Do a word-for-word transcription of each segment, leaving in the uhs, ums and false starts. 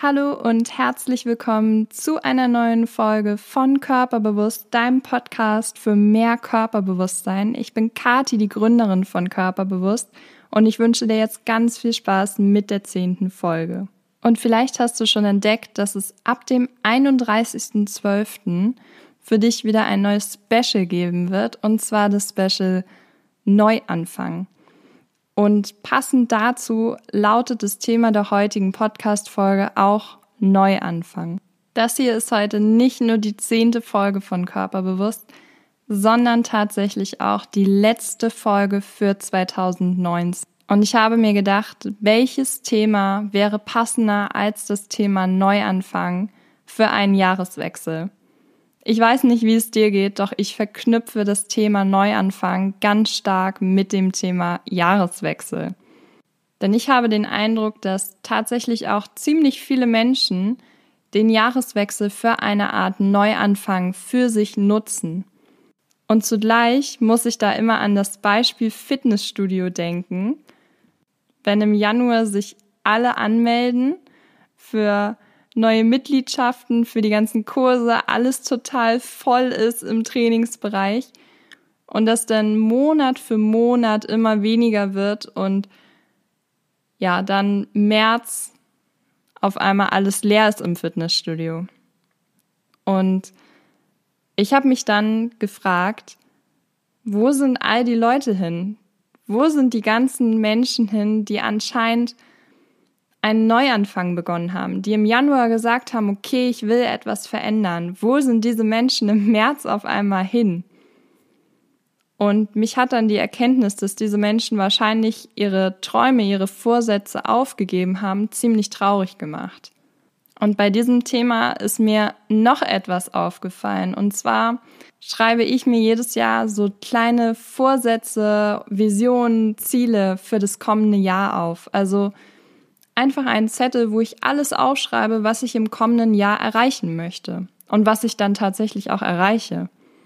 Hallo und herzlich willkommen zu einer neuen Folge von Körperbewusst, deinem Podcast für mehr Körperbewusstsein. Ich bin Kathi, die Gründerin von Körperbewusst, und ich wünsche dir jetzt ganz viel Spaß mit der zehnten Folge. Und vielleicht hast du schon entdeckt, dass es ab dem einunddreißigsten zwölften für dich wieder ein neues Special geben wird, und zwar das Special Neuanfang. Und passend dazu lautet das Thema der heutigen Podcast-Folge auch Neuanfang. Das hier ist heute nicht nur die zehnte Folge von Körperbewusst, sondern tatsächlich auch die letzte Folge für zweitausendneunzehn. Und ich habe mir gedacht, welches Thema wäre passender als das Thema Neuanfang für einen Jahreswechsel? Ich weiß nicht, wie es dir geht, doch ich verknüpfe das Thema Neuanfang ganz stark mit dem Thema Jahreswechsel. Denn ich habe den Eindruck, dass tatsächlich auch ziemlich viele Menschen den Jahreswechsel für eine Art Neuanfang für sich nutzen. Und zugleich muss ich da immer an das Beispiel Fitnessstudio denken. Wenn im Januar sich alle anmelden für neue Mitgliedschaften, für die ganzen Kurse, alles total voll ist im Trainingsbereich und das dann Monat für Monat immer weniger wird und ja, dann März auf einmal alles leer ist im Fitnessstudio. Und ich habe mich dann gefragt, wo sind all die Leute hin? Wo sind die ganzen Menschen hin, die anscheinend einen Neuanfang begonnen haben, die im Januar gesagt haben, okay, ich will etwas verändern. Wo sind diese Menschen im März auf einmal hin? Und mich hat dann die Erkenntnis, dass diese Menschen wahrscheinlich ihre Träume, ihre Vorsätze aufgegeben haben, ziemlich traurig gemacht. Und bei diesem Thema ist mir noch etwas aufgefallen. Und zwar schreibe ich mir jedes Jahr so kleine Vorsätze, Visionen, Ziele für das kommende Jahr auf. Also einfach einen Zettel, wo ich alles aufschreibe, was ich im kommenden Jahr erreichen möchte und was ich dann tatsächlich auch erreiche.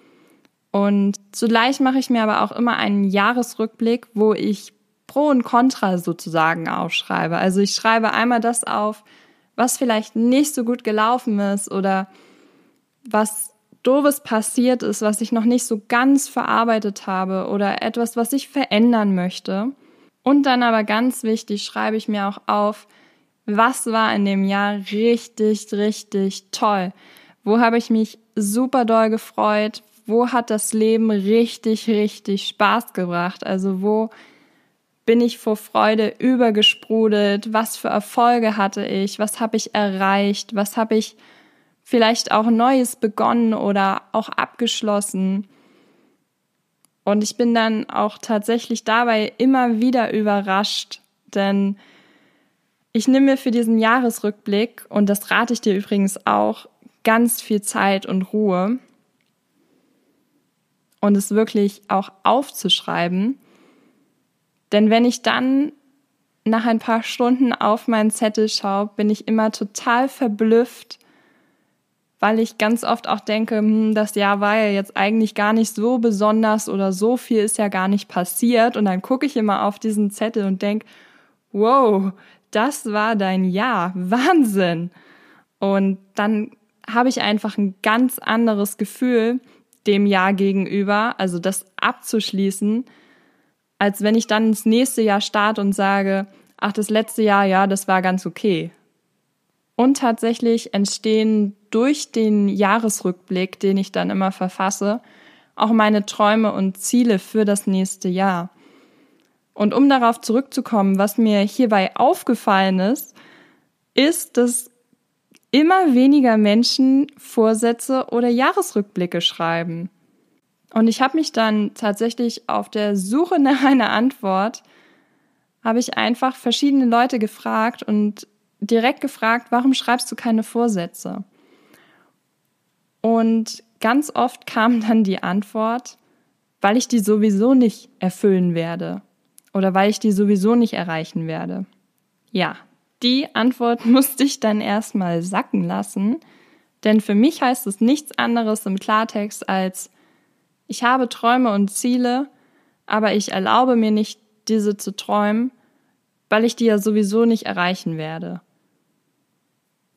Und zugleich mache ich mir aber auch immer einen Jahresrückblick, wo ich Pro und Contra sozusagen aufschreibe. Also ich schreibe einmal das auf, was vielleicht nicht so gut gelaufen ist oder was Doofes passiert ist, was ich noch nicht so ganz verarbeitet habe oder etwas, was ich verändern möchte. Und dann aber ganz wichtig, schreibe ich mir auch auf, was war in dem Jahr richtig, richtig toll? Wo habe ich mich super doll gefreut? Wo hat das Leben richtig, richtig Spaß gebracht? Also wo bin ich vor Freude übergesprudelt? Was für Erfolge hatte ich? Was habe ich erreicht? Was habe ich vielleicht auch Neues begonnen oder auch abgeschlossen? Und ich bin dann auch tatsächlich dabei immer wieder überrascht, denn ich nehme mir für diesen Jahresrückblick, und das rate ich dir übrigens auch, ganz viel Zeit und Ruhe und es wirklich auch aufzuschreiben. Denn wenn ich dann nach ein paar Stunden auf meinen Zettel schaue, bin ich immer total verblüfft, weil ich ganz oft auch denke, hm, das Jahr war ja jetzt eigentlich gar nicht so besonders oder so viel ist ja gar nicht passiert. Und dann gucke ich immer auf diesen Zettel und denke, wow, das war dein Jahr, Wahnsinn. Und dann habe ich einfach ein ganz anderes Gefühl dem Jahr gegenüber, also das abzuschließen, als wenn ich dann ins nächste Jahr starte und sage, ach, das letzte Jahr, ja, das war ganz okay. Und tatsächlich entstehen durch den Jahresrückblick, den ich dann immer verfasse, auch meine Träume und Ziele für das nächste Jahr. Und um darauf zurückzukommen, was mir hierbei aufgefallen ist, ist, dass immer weniger Menschen Vorsätze oder Jahresrückblicke schreiben. Und ich habe mich dann tatsächlich auf der Suche nach einer Antwort, habe ich einfach verschiedene Leute gefragt und direkt gefragt, warum schreibst du keine Vorsätze? Und ganz oft kam dann die Antwort, weil ich die sowieso nicht erfüllen werde oder weil ich die sowieso nicht erreichen werde. Ja, die Antwort musste ich dann erstmal sacken lassen, denn für mich heißt es nichts anderes im Klartext als, ich habe Träume und Ziele, aber ich erlaube mir nicht, diese zu träumen, weil ich die ja sowieso nicht erreichen werde.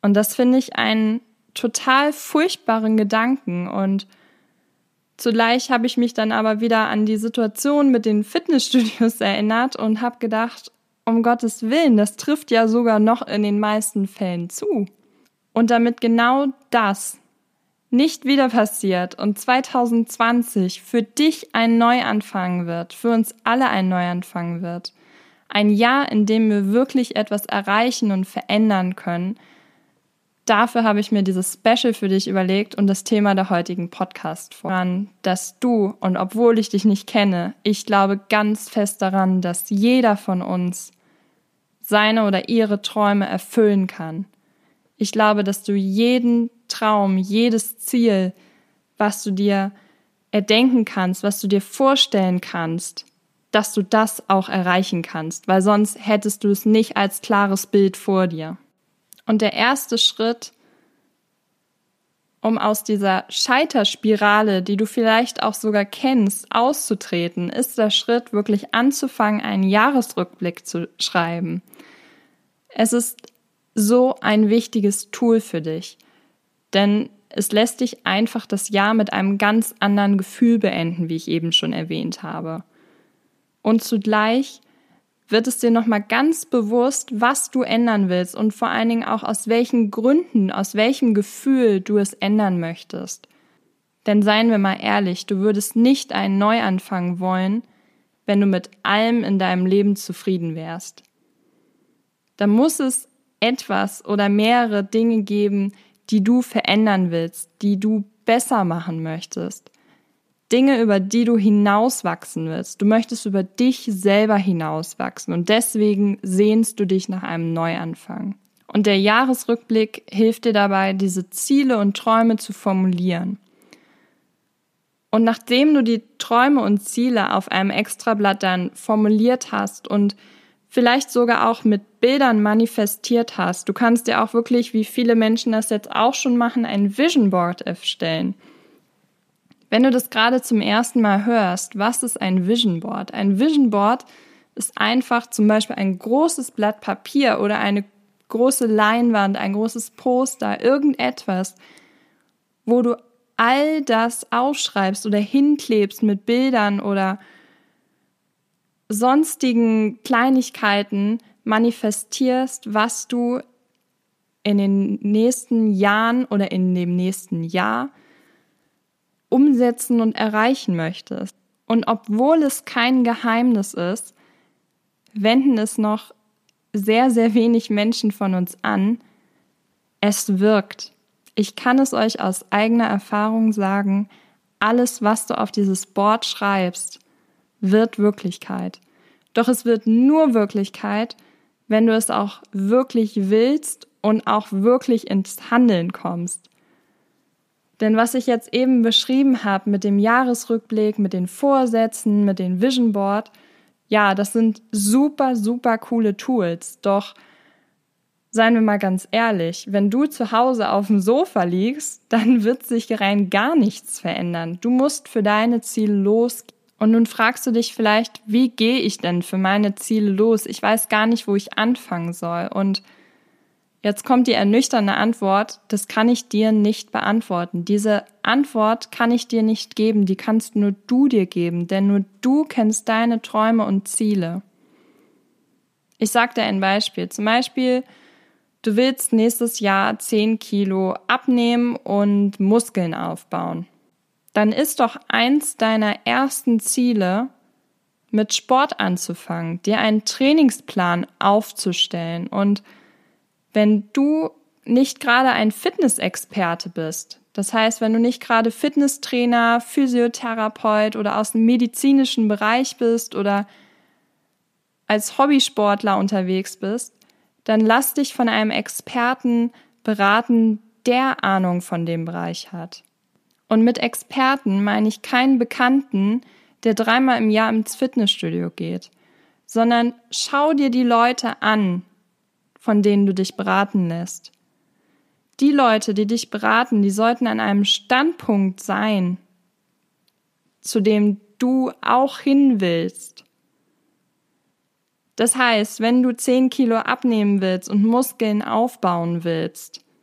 Und das finde ich einen total furchtbaren Gedanken. Und zugleich habe ich mich dann aber wieder an die Situation mit den Fitnessstudios erinnert und habe gedacht, um Gottes Willen, das trifft ja sogar noch in den meisten Fällen zu. Und damit genau das nicht wieder passiert und zwanzig zwanzig für dich ein Neuanfang wird, für uns alle ein Neuanfang wird, ein Jahr, in dem wir wirklich etwas erreichen und verändern können, dafür habe ich mir dieses Special für dich überlegt und das Thema der heutigen Podcast voran, dass du, und obwohl ich dich nicht kenne, ich glaube ganz fest daran, dass jeder von uns seine oder ihre Träume erfüllen kann. Ich glaube, dass du jeden Traum, jedes Ziel, was du dir erdenken kannst, was du dir vorstellen kannst, dass du das auch erreichen kannst, weil sonst hättest du es nicht als klares Bild vor dir. Und der erste Schritt, um aus dieser Scheiterspirale, die du vielleicht auch sogar kennst, auszutreten, ist der Schritt, wirklich anzufangen, einen Jahresrückblick zu schreiben. Es ist so ein wichtiges Tool für dich, denn es lässt dich einfach das Jahr mit einem ganz anderen Gefühl beenden, wie ich eben schon erwähnt habe. Und zugleich wird es dir nochmal ganz bewusst, was du ändern willst und vor allen Dingen auch aus welchen Gründen, aus welchem Gefühl du es ändern möchtest. Denn seien wir mal ehrlich, du würdest nicht einen Neuanfang wollen, wenn du mit allem in deinem Leben zufrieden wärst. Da muss es etwas oder mehrere Dinge geben, die du verändern willst, die du besser machen möchtest. Dinge, über die du hinauswachsen willst. Du möchtest über dich selber hinauswachsen und deswegen sehnst du dich nach einem Neuanfang. Und der Jahresrückblick hilft dir dabei, diese Ziele und Träume zu formulieren. Und nachdem du die Träume und Ziele auf einem Extrablatt dann formuliert hast und vielleicht sogar auch mit Bildern manifestiert hast, du kannst dir auch wirklich, wie viele Menschen das jetzt auch schon machen, ein Vision Board erstellen. Wenn du das gerade zum ersten Mal hörst, was ist ein Vision Board? Ein Vision Board ist einfach zum Beispiel ein großes Blatt Papier oder eine große Leinwand, ein großes Poster, irgendetwas, wo du all das aufschreibst oder hinklebst mit Bildern oder sonstigen Kleinigkeiten manifestierst, was du in den nächsten Jahren oder in dem nächsten Jahr umsetzen und erreichen möchtest. Und obwohl es kein Geheimnis ist, wenden es noch sehr, sehr wenig Menschen von uns an. Es wirkt. Ich kann es euch aus eigener Erfahrung sagen, alles, was du auf dieses Board schreibst, wird Wirklichkeit. Doch es wird nur Wirklichkeit, wenn du es auch wirklich willst und auch wirklich ins Handeln kommst. Denn was ich jetzt eben beschrieben habe mit dem Jahresrückblick, mit den Vorsätzen, mit dem Vision Board, ja, das sind super, super coole Tools. Doch seien wir mal ganz ehrlich, wenn du zu Hause auf dem Sofa liegst, dann wird sich rein gar nichts verändern. Du musst für deine Ziele losgehen. Und nun fragst du dich vielleicht, wie gehe ich denn für meine Ziele los? Ich weiß gar nicht, wo ich anfangen soll. Und jetzt kommt die ernüchternde Antwort, das kann ich dir nicht beantworten. Diese Antwort kann ich dir nicht geben, die kannst nur du dir geben, denn nur du kennst deine Träume und Ziele. Ich sage dir ein Beispiel. Zum Beispiel, du willst nächstes Jahr zehn Kilo abnehmen und Muskeln aufbauen. Dann ist doch eins deiner ersten Ziele, mit Sport anzufangen, dir einen Trainingsplan aufzustellen. Und wenn du nicht gerade ein Fitnessexperte bist, das heißt, wenn du nicht gerade Fitnesstrainer, Physiotherapeut oder aus dem medizinischen Bereich bist oder als Hobbysportler unterwegs bist, dann lass dich von einem Experten beraten, der Ahnung von dem Bereich hat. Und mit Experten meine ich keinen Bekannten, der dreimal im Jahr ins Fitnessstudio geht, sondern schau dir die Leute an, von denen du dich beraten lässt. Die Leute, die dich beraten, die sollten an einem Standpunkt sein, zu dem du auch hin willst. Das heißt, wenn du zehn Kilo abnehmen willst und Muskeln aufbauen willst,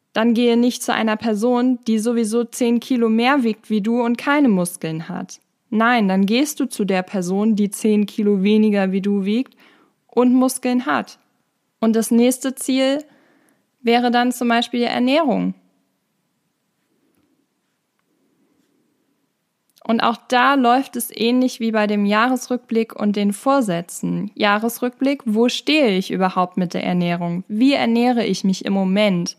Dann gehe nicht zu einer Person, die sowieso zehn Kilo mehr wiegt wie du und keine Muskeln hat. Nein, dann gehst du zu der Person, die zehn Kilo weniger wie du wiegt und Muskeln hat. Und das nächste Ziel wäre dann zum Beispiel die Ernährung. Und auch da läuft es ähnlich wie bei dem Jahresrückblick und den Vorsätzen. Jahresrückblick, wo stehe ich überhaupt mit der Ernährung? Wie ernähre ich mich im Moment?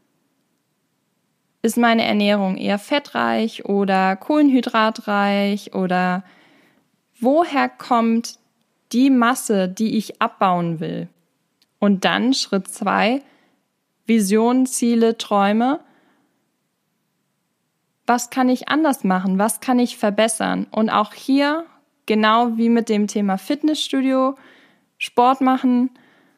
Ist meine Ernährung eher fettreich oder kohlenhydratreich oder woher kommt die Masse, die ich abbauen will? Und dann Schritt zwei, Visionen, Ziele, Träume. Was kann ich anders machen? Was kann ich verbessern? Und auch hier, genau wie mit dem Thema Fitnessstudio, Sport machen,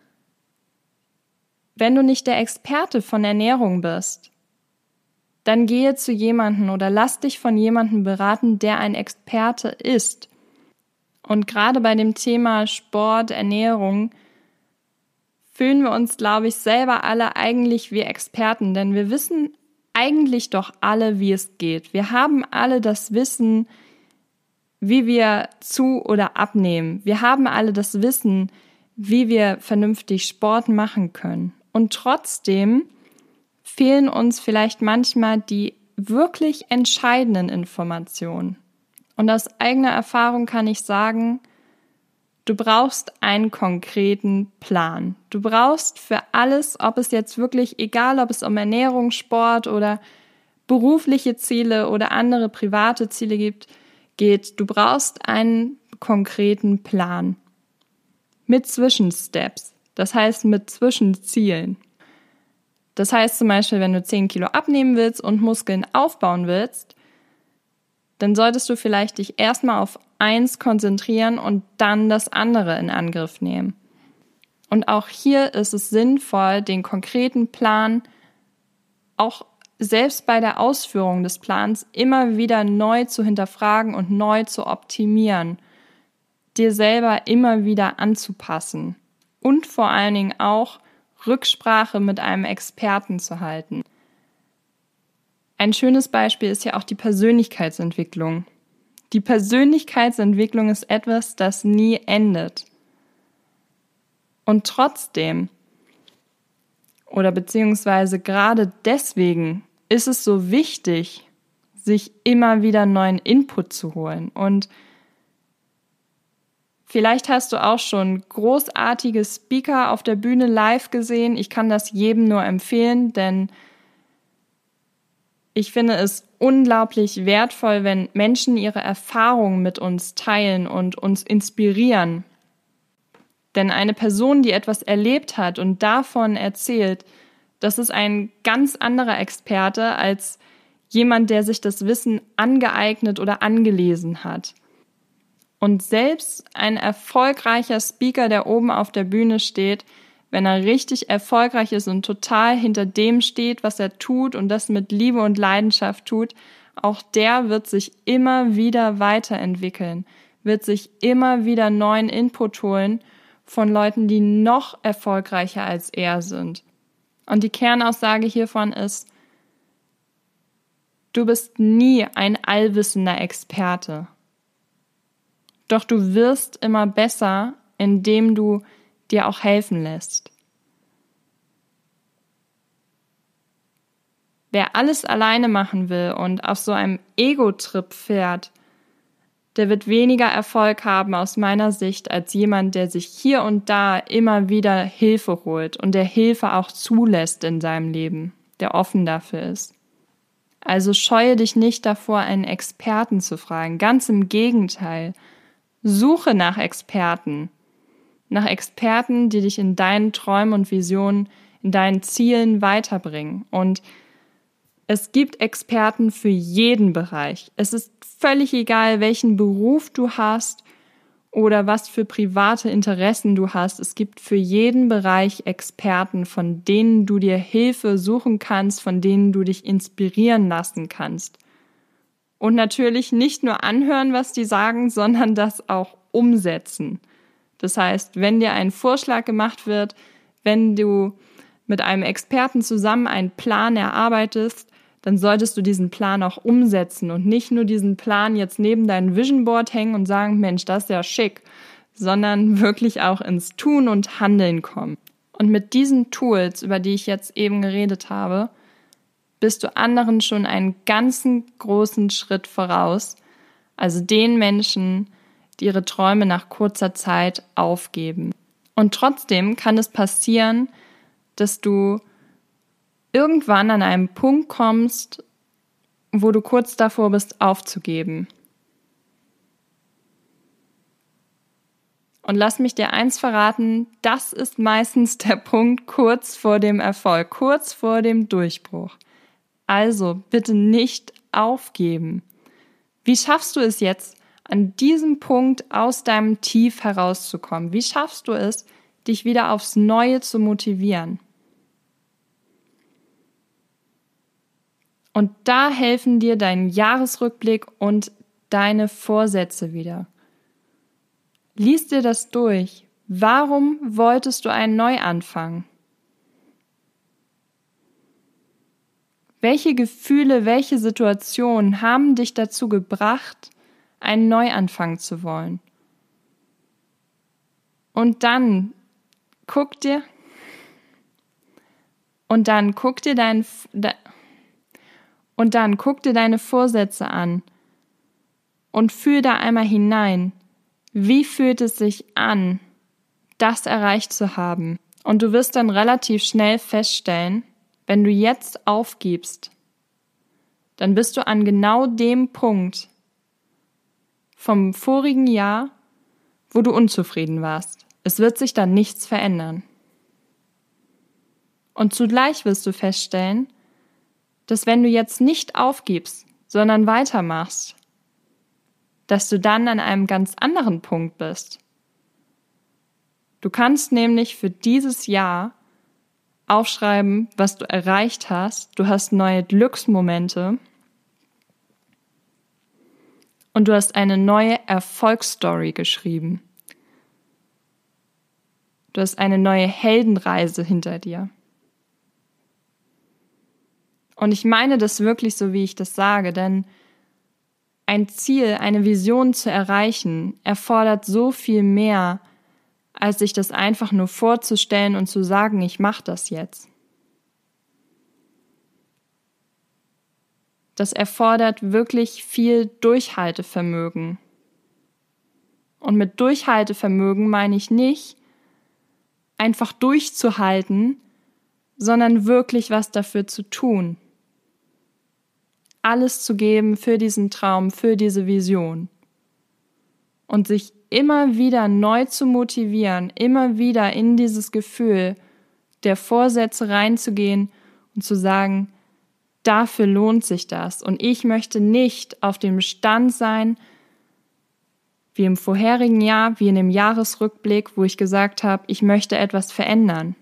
wenn du nicht der Experte von Ernährung bist, dann gehe zu jemandem oder lass dich von jemandem beraten, der ein Experte ist. Und gerade bei dem Thema Sport, Ernährung fühlen wir uns, glaube ich, selber alle eigentlich wie Experten, denn wir wissen eigentlich doch alle, wie es geht. Wir haben alle das Wissen, wie wir zu- oder abnehmen. Wir haben alle das Wissen, wie wir vernünftig Sport machen können. Und trotzdem fehlen uns vielleicht manchmal die wirklich entscheidenden Informationen. Und aus eigener Erfahrung kann ich sagen, du brauchst einen konkreten Plan. Du brauchst für alles, ob es jetzt wirklich, egal ob es um Ernährung, Sport oder berufliche Ziele oder andere private Ziele gibt, geht, du brauchst einen konkreten Plan. Mit Zwischensteps, das heißt mit Zwischenzielen. Das heißt zum Beispiel, wenn du zehn Kilo abnehmen willst und Muskeln aufbauen willst, dann solltest du vielleicht dich erstmal auf eins konzentrieren und dann das andere in Angriff nehmen. Und auch hier ist es sinnvoll, den konkreten Plan auch selbst bei der Ausführung des Plans immer wieder neu zu hinterfragen und neu zu optimieren, dir selber immer wieder anzupassen und vor allen Dingen auch Rücksprache mit einem Experten zu halten. Ein schönes Beispiel ist ja auch die Persönlichkeitsentwicklung. Die Persönlichkeitsentwicklung ist etwas, das nie endet. Und trotzdem, oder beziehungsweise gerade deswegen, ist es so wichtig, sich immer wieder neuen Input zu holen. Und vielleicht hast du auch schon großartige Speaker auf der Bühne live gesehen. Ich kann das jedem nur empfehlen, denn ich finde es unglaublich wertvoll, wenn Menschen ihre Erfahrungen mit uns teilen und uns inspirieren. Denn eine Person, die etwas erlebt hat und davon erzählt, das ist ein ganz anderer Experte als jemand, der sich das Wissen angeeignet oder angelesen hat. Und selbst ein erfolgreicher Speaker, der oben auf der Bühne steht, wenn er richtig erfolgreich ist und total hinter dem steht, was er tut und das mit Liebe und Leidenschaft tut, auch der wird sich immer wieder weiterentwickeln, wird sich immer wieder neuen Input holen von Leuten, die noch erfolgreicher als er sind. Und die Kernaussage hiervon ist, du bist nie ein allwissender Experte. Doch du wirst immer besser, indem du dir auch helfen lässt. Wer alles alleine machen will und auf so einem Ego-Trip fährt, der wird weniger Erfolg haben aus meiner Sicht als jemand, der sich hier und da immer wieder Hilfe holt und der Hilfe auch zulässt in seinem Leben, der offen dafür ist. Also scheue dich nicht davor, einen Experten zu fragen. Ganz im Gegenteil. Suche nach Experten. Nach Experten, die dich in deinen Träumen und Visionen, in deinen Zielen weiterbringen. Und es gibt Experten für jeden Bereich. Es ist völlig egal, welchen Beruf du hast oder was für private Interessen du hast. Es gibt für jeden Bereich Experten, von denen du dir Hilfe suchen kannst, von denen du dich inspirieren lassen kannst. Und natürlich nicht nur anhören, was die sagen, sondern das auch umsetzen. Das heißt, wenn dir ein Vorschlag gemacht wird, wenn du mit einem Experten zusammen einen Plan erarbeitest, dann solltest du diesen Plan auch umsetzen und nicht nur diesen Plan jetzt neben deinem Vision Board hängen und sagen, Mensch, das ist ja schick, sondern wirklich auch ins Tun und Handeln kommen. Und mit diesen Tools, über die ich jetzt eben geredet habe, bist du anderen schon einen ganzen großen Schritt voraus, also den Menschen, die ihre Träume nach kurzer Zeit aufgeben. Und trotzdem kann es passieren, dass du irgendwann an einem Punkt kommst, wo du kurz davor bist, aufzugeben. Und lass mich dir eins verraten, das ist meistens der Punkt kurz vor dem Erfolg, kurz vor dem Durchbruch. Also bitte nicht aufgeben. Wie schaffst du es jetzt, an diesem Punkt aus deinem Tief herauszukommen? Wie schaffst du es, dich wieder aufs Neue zu motivieren? Und da helfen dir dein Jahresrückblick und deine Vorsätze wieder. Lies dir das durch. Warum wolltest du einen Neuanfang? Welche Gefühle, welche Situationen haben dich dazu gebracht, einen Neuanfang zu wollen? Und dann guck dir und dann guck dir dein und dann guck dir deine Vorsätze an und fühl da einmal hinein. Wie fühlt es sich an, das erreicht zu haben? Und du wirst dann relativ schnell feststellen, wenn du jetzt aufgibst, dann bist du an genau dem Punkt vom vorigen Jahr, wo du unzufrieden warst. Es wird sich dann nichts verändern. Und zugleich wirst du feststellen, dass wenn du jetzt nicht aufgibst, sondern weitermachst, dass du dann an einem ganz anderen Punkt bist. Du kannst nämlich für dieses Jahr aufschreiben, was du erreicht hast. Du hast neue Glücksmomente und du hast eine neue Erfolgsstory geschrieben. Du hast eine neue Heldenreise hinter dir. Und ich meine das wirklich so, wie ich das sage, denn ein Ziel, eine Vision zu erreichen, erfordert so viel mehr, als sich das einfach nur vorzustellen und zu sagen, ich mache das jetzt. Das erfordert wirklich viel Durchhaltevermögen. Und mit Durchhaltevermögen meine ich nicht, einfach durchzuhalten, sondern wirklich was dafür zu tun. Alles zu geben für diesen Traum, für diese Vision. Und sich immer wieder neu zu motivieren, immer wieder in dieses Gefühl der Vorsätze reinzugehen und zu sagen, dafür lohnt sich das. Und ich möchte nicht auf dem Stand sein, wie im vorherigen Jahr, wie in dem Jahresrückblick, wo ich gesagt habe, ich möchte etwas verändern.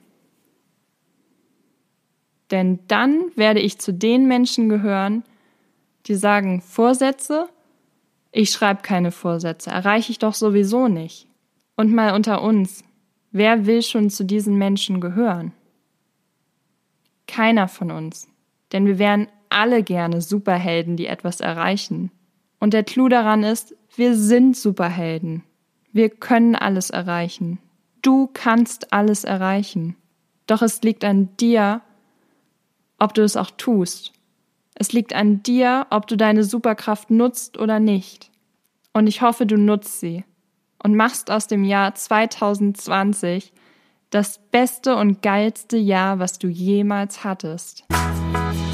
Denn dann werde ich zu den Menschen gehören, die sagen, Vorsätze, ich schreibe keine Vorsätze, erreiche ich doch sowieso nicht. Und mal unter uns, wer will schon zu diesen Menschen gehören? Keiner von uns. Denn wir wären alle gerne Superhelden, die etwas erreichen. Und der Clou daran ist, wir sind Superhelden. Wir können alles erreichen. Du kannst alles erreichen. Doch es liegt an dir, ob du es auch tust. Es liegt an dir, ob du deine Superkraft nutzt oder nicht. Und ich hoffe, du nutzt sie und machst aus dem Jahr zwanzig zwanzig das beste und geilste Jahr, was du jemals hattest.